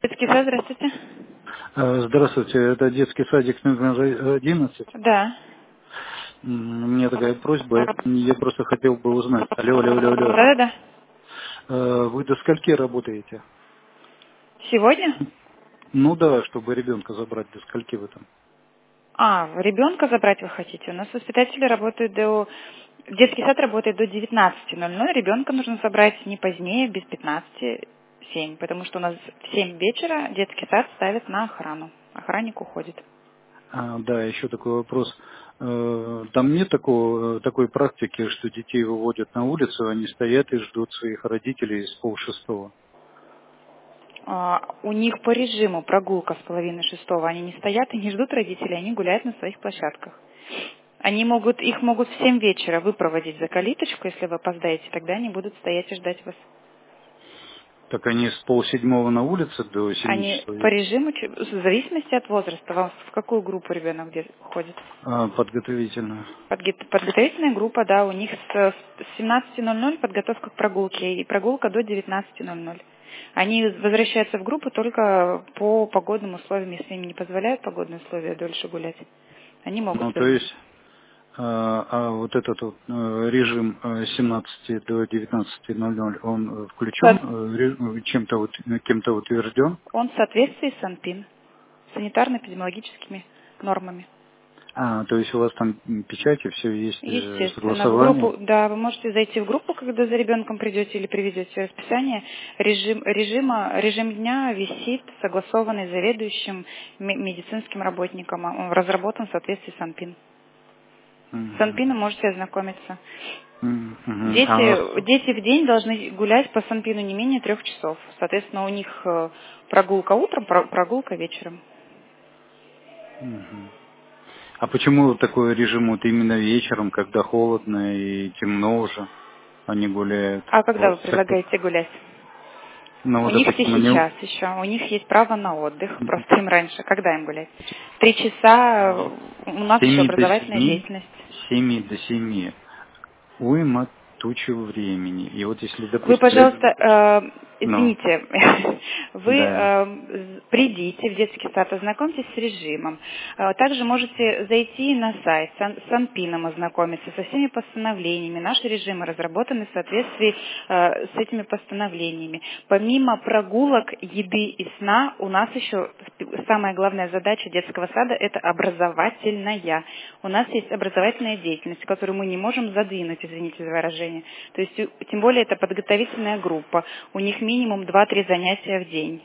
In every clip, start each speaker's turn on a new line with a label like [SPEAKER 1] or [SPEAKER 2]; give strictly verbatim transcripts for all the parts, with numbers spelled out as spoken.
[SPEAKER 1] Детский сад, здравствуйте.
[SPEAKER 2] Э, Здравствуйте, это детский садик номер одиннадцать.
[SPEAKER 1] Да.
[SPEAKER 2] М, У меня такая просьба, я просто хотел бы узнать. Алло, алло, алло, алло.
[SPEAKER 1] Да-да-да.
[SPEAKER 2] Э, Вы до скольки работаете?
[SPEAKER 1] Сегодня?
[SPEAKER 2] Ну да, чтобы ребенка забрать, до скольки вы там?
[SPEAKER 1] А, ребенка забрать вы хотите? У нас воспитатели работают до... Детский сад работает до девятнадцати ноль ноль. Ребенка нужно забрать не позднее, без пятнадцати семь, потому что у нас в семь вечера детский сад ставят на охрану. Охранник уходит.
[SPEAKER 2] А, да, еще такой вопрос. Э, Там нет такого, э, такой практики, что детей выводят на улицу, они стоят и ждут своих родителей с полшестого.
[SPEAKER 1] А, у них по режиму прогулка с половины шестого. Они не стоят и не ждут родителей, они гуляют на своих площадках. Они могут, их могут в семь вечера выпроводить за калиточку, если вы опоздаете, тогда они будут стоять и ждать вас.
[SPEAKER 2] Так они с полседьмого на улице до семи
[SPEAKER 1] Они
[SPEAKER 2] часов.
[SPEAKER 1] по режиму, ч- в зависимости от возраста, вам в какую группу ребенок где ходит?
[SPEAKER 2] А, подготовительную.
[SPEAKER 1] Подге- Подготовительная группа, да, у них с с семнадцати ноль ноль подготовка к прогулке, и прогулка до девятнадцати ноль ноль. Они возвращаются в группу только по погодным условиям, если им не позволяют погодные условия дольше гулять. Они могут
[SPEAKER 2] Ну, то
[SPEAKER 1] вернуться.
[SPEAKER 2] есть А, а вот этот вот э, режим э, с семнадцати до девятнадцати ноль ноль, он э, включен,
[SPEAKER 1] Со-
[SPEAKER 2] э, ре- чем-то вот, э, кем-то утвержден?
[SPEAKER 1] Он в соответствии с АНПИН, санитарно-эпидемиологическими нормами.
[SPEAKER 2] А, то есть у вас там м, печати, все есть, э,
[SPEAKER 1] Естественно, в
[SPEAKER 2] согласование?
[SPEAKER 1] группу, да, вы можете зайти в группу, когда за ребенком придете или приведете расписание. Режим, режима, режим дня висит, согласованный заведующим ме- медицинским работником. Он разработан в соответствии с АНПИН. С
[SPEAKER 2] Мгм.
[SPEAKER 1] АНПИНом можете ознакомиться.
[SPEAKER 2] М, мгм. А,
[SPEAKER 1] Дети,
[SPEAKER 2] с-
[SPEAKER 1] дети в день должны гулять по СанПину не менее трех часов. Соответственно, у них э, прогулка утром, про- прогулка вечером.
[SPEAKER 2] мгм. А почему такой режим вот именно вечером, когда холодно и темно уже, они гуляют?
[SPEAKER 1] А когда
[SPEAKER 2] Вот
[SPEAKER 1] вы
[SPEAKER 2] с такой-
[SPEAKER 1] предлагаете гулять?
[SPEAKER 2] Ну,
[SPEAKER 1] У
[SPEAKER 2] вот,
[SPEAKER 1] них все
[SPEAKER 2] допустим, они...
[SPEAKER 1] сейчас еще. У них есть право на отдых. Просто им раньше. Когда им гулять? Три часа. э, У нас
[SPEAKER 2] С
[SPEAKER 1] еще
[SPEAKER 2] семи до
[SPEAKER 1] образовательная
[SPEAKER 2] семи,
[SPEAKER 1] деятельность.
[SPEAKER 2] с семи до семи. Уйма тучи времени. И вот если,
[SPEAKER 1] Вы,
[SPEAKER 2] допустим,
[SPEAKER 1] пожалуйста,
[SPEAKER 2] ребенок...
[SPEAKER 1] э,
[SPEAKER 2] Ну,
[SPEAKER 1] извините, вы
[SPEAKER 2] да.
[SPEAKER 1] э, з- придите в детский сад, ознакомьтесь с режимом. Э, Также можете зайти на сайт Сан- с Анпином, ознакомиться со всеми постановлениями. Наши режимы разработаны в соответствии э, с этими постановлениями. Помимо прогулок, еды и сна, у нас еще самая главная задача детского сада – это образовательная. У нас есть образовательная деятельность, которую мы не можем задвинуть, извините за выражение. То есть, э, тем более, это подготовительная группа. У них минимум два-три занятия в день.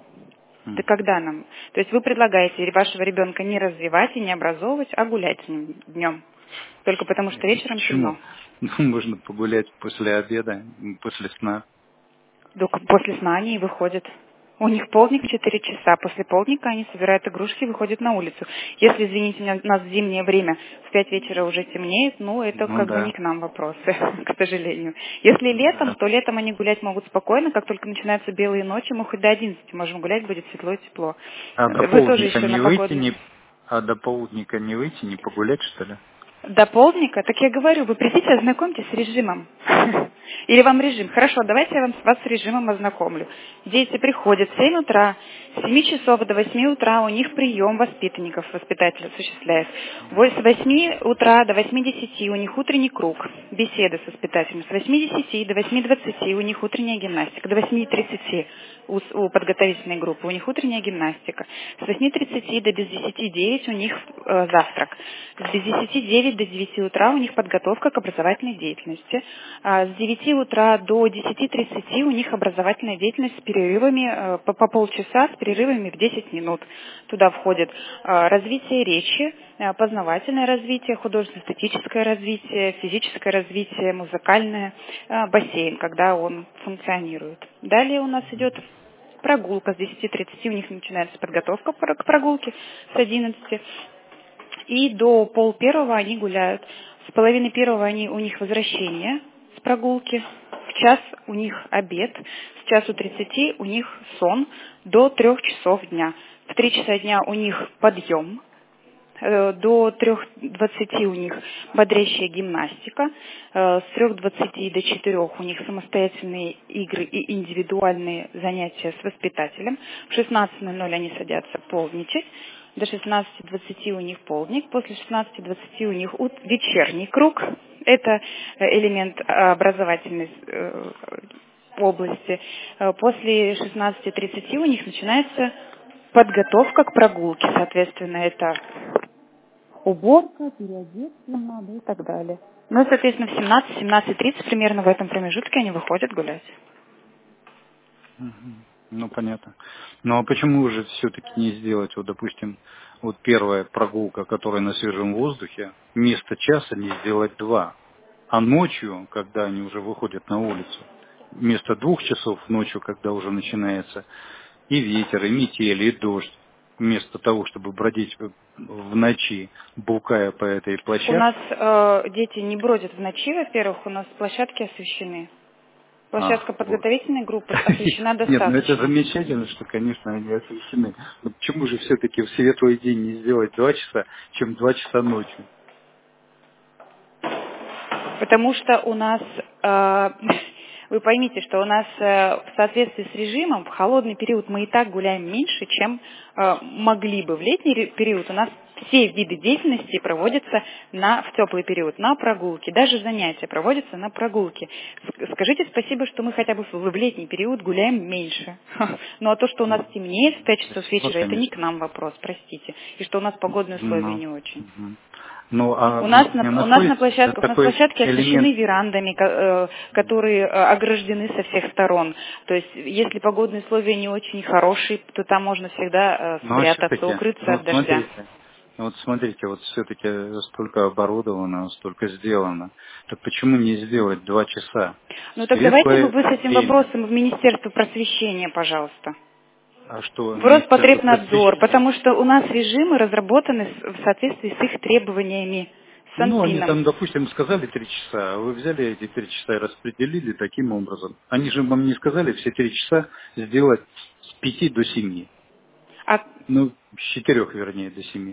[SPEAKER 1] Это
[SPEAKER 2] М.
[SPEAKER 1] когда нам? То есть вы предлагаете вашего ребенка не развивать и не образовывать, а гулять с ним днем. Только потому, что вечером темно.
[SPEAKER 2] Почему? Ну, можно погулять после обеда, м, после сна.
[SPEAKER 1] Только после сна они и выходят. У них полдник в четыре часа. После полдника они собирают игрушки и выходят на улицу. Если, извините меня, у нас в зимнее время в пять вечера уже темнеет, ну, это
[SPEAKER 2] Ну
[SPEAKER 1] как бы не
[SPEAKER 2] да.
[SPEAKER 1] к нам вопросы, к сожалению. Если летом,
[SPEAKER 2] Да.
[SPEAKER 1] то летом они гулять могут спокойно. Как только начинаются белые ночи, мы хоть до одиннадцати можем гулять, будет светло и тепло.
[SPEAKER 2] А до
[SPEAKER 1] Вы тоже
[SPEAKER 2] полдника
[SPEAKER 1] еще на
[SPEAKER 2] не выйти,
[SPEAKER 1] погодных.
[SPEAKER 2] не... А до полдника не выйти, не погулять, что ли?
[SPEAKER 1] До полдника? Так я говорю, вы придите, ознакомьтесь с режимом. Или вам режим? Хорошо, давайте я вам, вас с режимом ознакомлю. Дети приходят в семь утра, с семи часов до восьми утра у них прием воспитанников, воспитатель осуществляет. Во- С восьми утра до восьми десяти у них утренний круг, беседы с воспитателем. С восьми десяти до восьми двадцати у них утренняя гимнастика. До восьми тридцати у, с- у подготовительной группы у них утренняя гимнастика. С восьми тридцати до без десяти девять у них э, завтрак. С без десяти девять до девяти утра у них подготовка к образовательной деятельности. А с девяти утра до десяти тридцати у них образовательная деятельность с перерывами э, по, по полчаса, с перерывами в десять минут. Туда входит э, развитие речи, э, познавательное развитие, художественно-эстетическое развитие, физическое развитие, музыкальное, э, бассейн, когда он функционирует. Далее у нас идет прогулка с десяти тридцати, у них начинается подготовка пр- к прогулке с одиннадцати. И до пол первого они гуляют. С половины первого они, у них возвращение с прогулки. В час у них обед. С часу тридцати у них сон до трех часов дня. В три часа дня у них подъем. до трёх двадцати у них бодрящая гимнастика, с трёх двадцати до четырёх у них самостоятельные игры и индивидуальные занятия с воспитателем. В шестнадцать ноль ноль они садятся полдничать, до шестнадцати двадцати у них полдник, после шестнадцати двадцати у них вечерний круг. Это элемент образовательной области. После шестнадцати тридцати у них начинается подготовка к прогулке, соответственно, это уборка, переодеться надо и так далее. Ну, соответственно, в семнадцать семнадцать тридцать примерно в этом промежутке они выходят гулять.
[SPEAKER 2] Ну, понятно. Ну, а почему же все-таки не сделать, вот, допустим, вот первая прогулка, которая на свежем воздухе, вместо часа не сделать два, а ночью, когда они уже выходят на улицу, вместо двух часов ночью, когда уже начинается и ветер, и метель, и дождь, вместо того, чтобы бродить в ночи, булкая по этой площадке.
[SPEAKER 1] У нас э, дети не бродят в ночи, во-первых, у нас площадки освещены. Площадка а, подготовительной вот. группы освещена достаточно.
[SPEAKER 2] Нет, ну это замечательно, что, конечно, они освещены. Но почему же все-таки в светлый день не сделать два часа, чем два часа ночью?
[SPEAKER 1] Потому что у нас, э, вы поймите, что у нас э, в соответствии с режимом в холодный период мы и так гуляем меньше, чем э, могли бы. В летний период у нас все виды деятельности проводятся на, в теплый период на прогулке, даже занятия проводятся на прогулке. Скажите спасибо, что мы хотя бы в летний период гуляем меньше. Ну а то, что у нас темнеет в пять часов вечера, это не к нам вопрос, простите. И что у нас погодные условия не очень.
[SPEAKER 2] Ну, а
[SPEAKER 1] у нас на, у нас на площадках, у нас площадки освещены верандами, которые ограждены со всех сторон. То есть, если погодные условия не очень хорошие, то там можно всегда спрятаться, укрыться
[SPEAKER 2] ну,
[SPEAKER 1] от дождя.
[SPEAKER 2] Смотрите, вот смотрите, вот все-таки столько оборудовано, столько сделано. Так почему не сделать два часа?
[SPEAKER 1] Ну так давайте вы с этим вопросом в Министерство просвещения, пожалуйста.
[SPEAKER 2] А что?
[SPEAKER 1] В Роспотребнадзор, потому что у нас режимы разработаны в соответствии с их требованиями.
[SPEAKER 2] Ну, они там, допустим, сказали три часа, а вы взяли эти три часа и распределили таким образом. Они же вам не сказали все три часа сделать с пяти до семи.
[SPEAKER 1] А...
[SPEAKER 2] Ну, с четырех, вернее, до семи.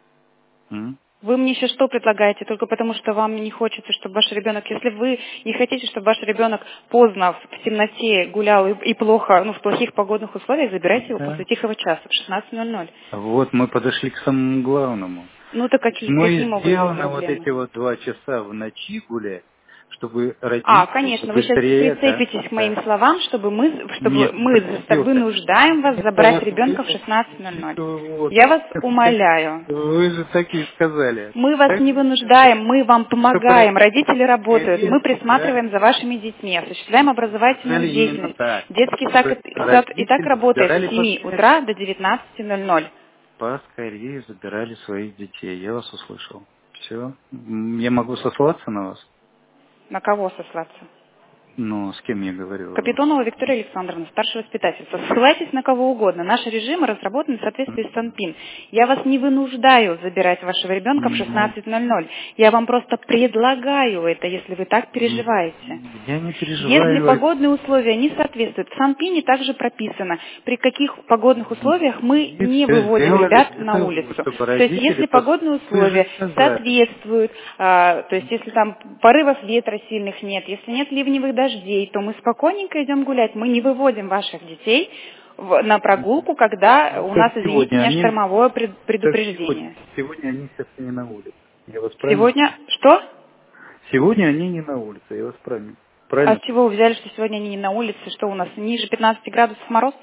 [SPEAKER 2] М?
[SPEAKER 1] Вы мне сейчас что предлагаете? Только потому, что вам не хочется, чтобы ваш ребенок, если вы не хотите, чтобы ваш ребенок поздно в темноте гулял и, и плохо, ну, в плохих погодных условиях, забирайте его да. после тихого часа в шестнадцать ноль ноль.
[SPEAKER 2] Вот мы подошли к самому главному.
[SPEAKER 1] Ну, так какие,
[SPEAKER 2] мы
[SPEAKER 1] какие могут быть проблемы?
[SPEAKER 2] Вот эти вот два часа в ночи гулять, чтобы родители
[SPEAKER 1] А, конечно, вы сейчас
[SPEAKER 2] быстрее,
[SPEAKER 1] прицепитесь
[SPEAKER 2] да,
[SPEAKER 1] к моим
[SPEAKER 2] да.
[SPEAKER 1] словам, чтобы мы, чтобы
[SPEAKER 2] Нет,
[SPEAKER 1] мы вынуждаем вас забрать ребенка в шестнадцать ноль ноль. Вот. Я вас умоляю.
[SPEAKER 2] Вы же так и сказали.
[SPEAKER 1] Мы вас не вынуждаем, мы вам помогаем. Родители работают, мы присматриваем за вашими детьми, осуществляем образовательную деятельность. Детский сад, сад и так работает с семи утра до девятнадцати ноль ноль.
[SPEAKER 2] Поскорее забирали своих детей. Я вас услышал. Все. Я могу сослаться на вас?
[SPEAKER 1] На кого сослаться?
[SPEAKER 2] Ну, с кем я говорю?
[SPEAKER 1] Капитонова Виктория Александровна, старший воспитатель. Ссылайтесь на кого угодно. Наши режимы разработаны в соответствии с СанПин. Я вас не вынуждаю забирать вашего ребенка в шестнадцать ноль ноль. Я вам просто предлагаю это, если вы так переживаете.
[SPEAKER 2] Я не переживаю.
[SPEAKER 1] Если погодные условия не соответствуют, в СанПине также прописано, при каких погодных условиях мы
[SPEAKER 2] И
[SPEAKER 1] не выводим ребят на
[SPEAKER 2] того,
[SPEAKER 1] улицу. То есть, если погодные условия соответствуют, а, то есть, если там порывов ветра сильных нет, если нет ливневых дождей, то мы спокойненько идем гулять. Мы не выводим ваших детей в, на прогулку, когда у нас, извините меня, штормовое предупреждение.
[SPEAKER 2] Сегодня, сегодня они сейчас не на улице. Я вас правильно...
[SPEAKER 1] Сегодня что?
[SPEAKER 2] Сегодня они не на улице, я вас правильно. правильно?
[SPEAKER 1] А с чего вы взяли, что сегодня они не на улице? Что у нас, ниже пятнадцати градусов мороз?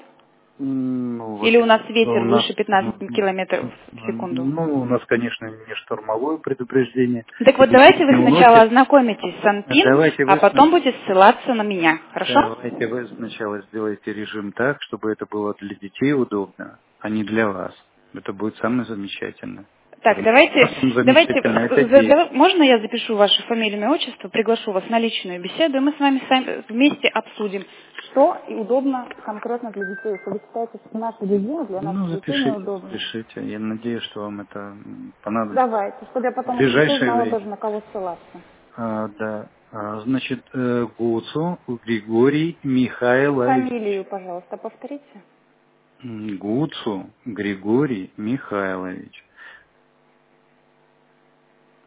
[SPEAKER 2] Ну,
[SPEAKER 1] или у нас ветер
[SPEAKER 2] у нас,
[SPEAKER 1] выше пятнадцати километров в секунду?
[SPEAKER 2] Ну, у нас, конечно, не штормовое предупреждение.
[SPEAKER 1] Так вот, давайте вы сначала ознакомитесь с СанПин, а потом будете ссылаться на меня, хорошо?
[SPEAKER 2] Давайте вы сначала сделайте режим так, чтобы это было для детей удобно, а не для вас. Это будет самое замечательное.
[SPEAKER 1] Так, давайте, давайте за, можно я запишу вашу фамилию, имя, отчество, приглашу вас на личную беседу, и мы с вами сами вместе обсудим, что и удобно конкретно для детей. Если вы считаете, что наши режимы для наших
[SPEAKER 2] ну,
[SPEAKER 1] детей неудобны.
[SPEAKER 2] Запишите, я надеюсь, что вам это понадобится.
[SPEAKER 1] Давайте, чтобы я потом знала даже, на кого ссылаться.
[SPEAKER 2] А, да, а, значит, э, Гуцу Григорий Михайлович.
[SPEAKER 1] Фамилию, пожалуйста, повторите.
[SPEAKER 2] Гуцу Григорий Михайлович.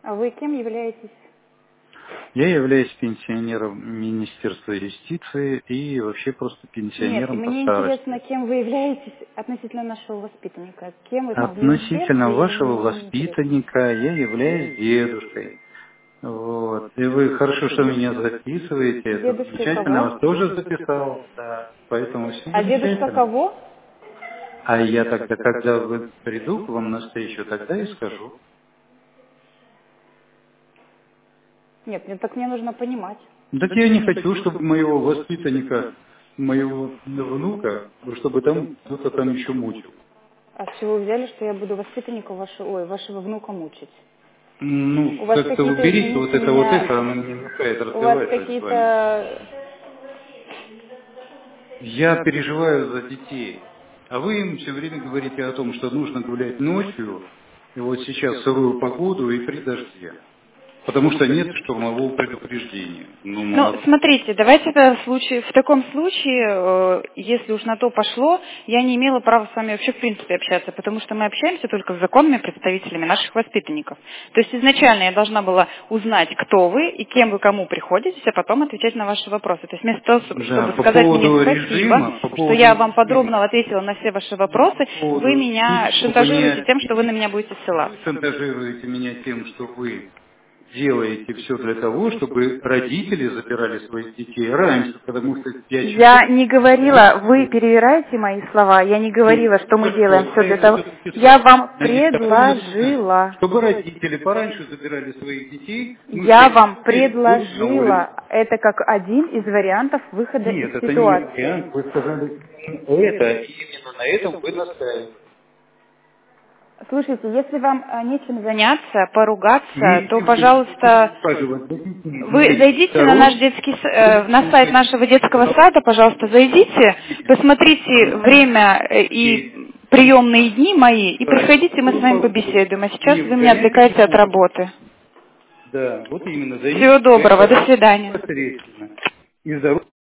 [SPEAKER 1] А вы кем являетесь?
[SPEAKER 2] Я являюсь пенсионером Министерства юстиции и вообще просто пенсионером
[SPEAKER 1] Нет,
[SPEAKER 2] по
[SPEAKER 1] мне
[SPEAKER 2] старости.
[SPEAKER 1] интересно, кем вы являетесь относительно нашего воспитанника. Кем вы там в
[SPEAKER 2] Относительно
[SPEAKER 1] министерстве или
[SPEAKER 2] вашего
[SPEAKER 1] мне не интересно?
[SPEAKER 2] воспитанника я являюсь дедушкой. Вот. И вы хорошо, что меня записываете. Это
[SPEAKER 1] Дедушкой
[SPEAKER 2] замечательно.
[SPEAKER 1] кого?
[SPEAKER 2] Вас тоже записал. Да. Поэтому все
[SPEAKER 1] А дедушка
[SPEAKER 2] замечательно.
[SPEAKER 1] кого?
[SPEAKER 2] А я тогда, когда вы приду к вам на встречу, тогда и скажу.
[SPEAKER 1] Нет, мне так мне нужно понимать.
[SPEAKER 2] Так я не хочу, чтобы моего воспитанника, моего внука, чтобы там кто-то там еще мучил.
[SPEAKER 1] А с чего вы взяли, что я буду воспитанника вашего, ой, вашего внука мучить?
[SPEAKER 2] Ну,
[SPEAKER 1] У вас
[SPEAKER 2] как-то
[SPEAKER 1] какие-то,
[SPEAKER 2] уберите вот
[SPEAKER 1] извините
[SPEAKER 2] это вот
[SPEAKER 1] меня,
[SPEAKER 2] это, оно мне мешает
[SPEAKER 1] у вас
[SPEAKER 2] разговаривать с вами.
[SPEAKER 1] какие-то...
[SPEAKER 2] Я переживаю за детей. А вы им все время говорите о том, что нужно гулять ночью, и вот сейчас сырую погоду и при дожде. Потому что нет штурмового предупреждения. Ну,
[SPEAKER 1] Ну,
[SPEAKER 2] молодцы.
[SPEAKER 1] смотрите, давайте в, случае, в таком случае, э, если уж на то пошло, я не имела права с вами вообще в принципе общаться, потому что мы общаемся только с законными представителями наших воспитанников. То есть изначально я должна была узнать, кто вы и кем вы кому приходитесь, а потом отвечать на ваши вопросы. То есть вместо того,
[SPEAKER 2] Да,
[SPEAKER 1] чтобы
[SPEAKER 2] по
[SPEAKER 1] сказать мне
[SPEAKER 2] поводу
[SPEAKER 1] спасибо,
[SPEAKER 2] режима, по
[SPEAKER 1] что
[SPEAKER 2] поводу
[SPEAKER 1] я вам
[SPEAKER 2] режима,
[SPEAKER 1] подробно ответила на все ваши вопросы,
[SPEAKER 2] по поводу
[SPEAKER 1] вы меня
[SPEAKER 2] тем, что
[SPEAKER 1] шантажируете
[SPEAKER 2] понять,
[SPEAKER 1] тем, что вы на меня будете ссылаться.
[SPEAKER 2] вы шантажируете меня тем, что вы делаете все для того, чтобы родители забирали своих детей раньше, потому что в пять часов...
[SPEAKER 1] Я не говорила, вы перевираете мои слова, я не говорила, что мы делаем все для того.
[SPEAKER 2] Все-таки
[SPEAKER 1] Я вам
[SPEAKER 2] на диктофон написать,
[SPEAKER 1] предложила.
[SPEAKER 2] чтобы родители пораньше забирали своих детей, мы
[SPEAKER 1] Я
[SPEAKER 2] все
[SPEAKER 1] вам
[SPEAKER 2] теперь будем на улице.
[SPEAKER 1] предложила. Это как один из вариантов выхода из
[SPEAKER 2] Нет, это не
[SPEAKER 1] ситуации.
[SPEAKER 2] вариант, вы сказали это, и именно на этом вы настаиваете.
[SPEAKER 1] Слушайте, если вам э, нечем заняться, поругаться, то,
[SPEAKER 2] Если вы
[SPEAKER 1] пожалуйста,
[SPEAKER 2] ухаживать за детьми,
[SPEAKER 1] вы зайдите на наш
[SPEAKER 2] здоровье,
[SPEAKER 1] детский, с- э, на сайт нашего детского сада, пожалуйста, зайдите, посмотрите время э, и приемные дни мои, и приходите, мы с вами побеседуем. А сейчас
[SPEAKER 2] не
[SPEAKER 1] вы меня
[SPEAKER 2] вгоняйте
[SPEAKER 1] отвлекаете от
[SPEAKER 2] ребенка.
[SPEAKER 1] работы.
[SPEAKER 2] Да, вот именно,
[SPEAKER 1] Всего
[SPEAKER 2] займитесь
[SPEAKER 1] доброго,
[SPEAKER 2] своим
[SPEAKER 1] до свидания.
[SPEAKER 2] непосредственно. И здоровье.